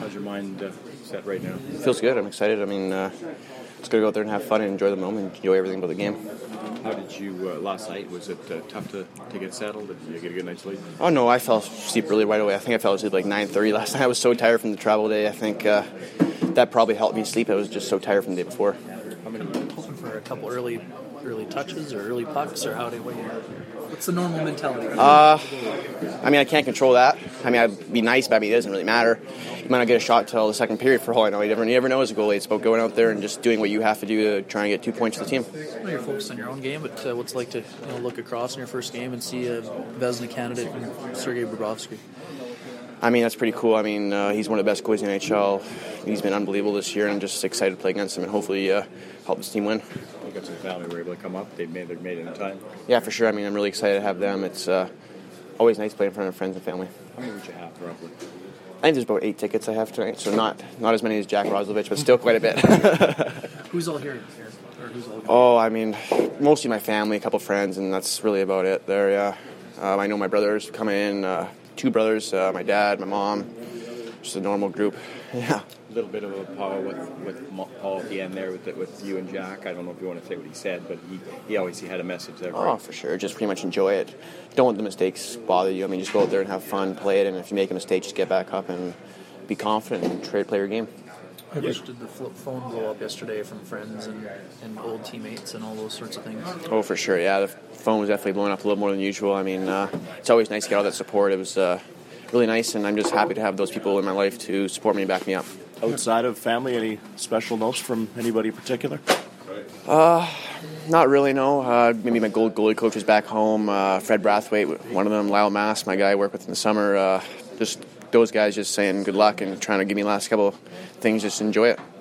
How's your mind set right now? Feels good. I'm excited. I mean, just going to go out there and have fun and enjoy the moment, enjoy everything about the game. How did you, last night, was it tough to get settled? Did you get a good night's sleep? Oh, no, I fell asleep really right away. I think I fell asleep like 9:30 last night. I was so tired from the travel day. I think that probably helped me sleep. I was just so tired from the day before. Hoping for a couple early touches or early pucks, or what's the normal mentality? I mean, I can't control that. I mean, I'd be nice, but it doesn't really matter. You might not get a shot till the second period for all I know. You never know as a goalie. It's about going out there and just doing what you have to do to try and get 2 points for the team. Well, you're focused on your own game, but what's it like to look across in your first game and see a Vezina candidate in Sergei Bobrovsky? I mean, that's pretty cool. I mean, he's one of the best goalies in the NHL. He's been unbelievable this year, and I'm just excited to play against him and hopefully help this team win. You got some family who were able to come up. They've made it in time. Yeah, for sure. I mean, I'm really excited to have them. It's always nice playing in front of friends and family. How many would you have, roughly? I think there's about 8 tickets I have tonight, so not as many as Jack Roslovich, but still quite a bit. Who's all here? Or who's all here? Oh, I mean, mostly my family, a couple friends, and that's really about it there, yeah. I know my brothers come in, 2 brothers, my dad, my mom, just a normal group, yeah. A little bit of a power with Paul at the end there with you and Jack. I don't know if you want to say what he said, but he obviously had a message there. Oh, for sure. Just pretty much enjoy it. Don't let the mistakes bother you. I mean, just go out there and have fun, play it, and if you make a mistake, just get back up and be confident and try to play your game. How much did the flip phone blow up yesterday from friends and old teammates and all those sorts of things? Oh, for sure, yeah. The phone was definitely blowing up a little more than usual. I mean, it's always nice to get all that support. It was really nice, and I'm just happy to have those people in my life to support me and back me up. Outside of family, any special notes from anybody in particular? Not really, no. Maybe my goalie coaches back home, Fred Brathwaite, one of them, Lyle Mass, my guy I work with in the summer. Just those guys just saying good luck and trying to give me the last couple of things, just enjoy it.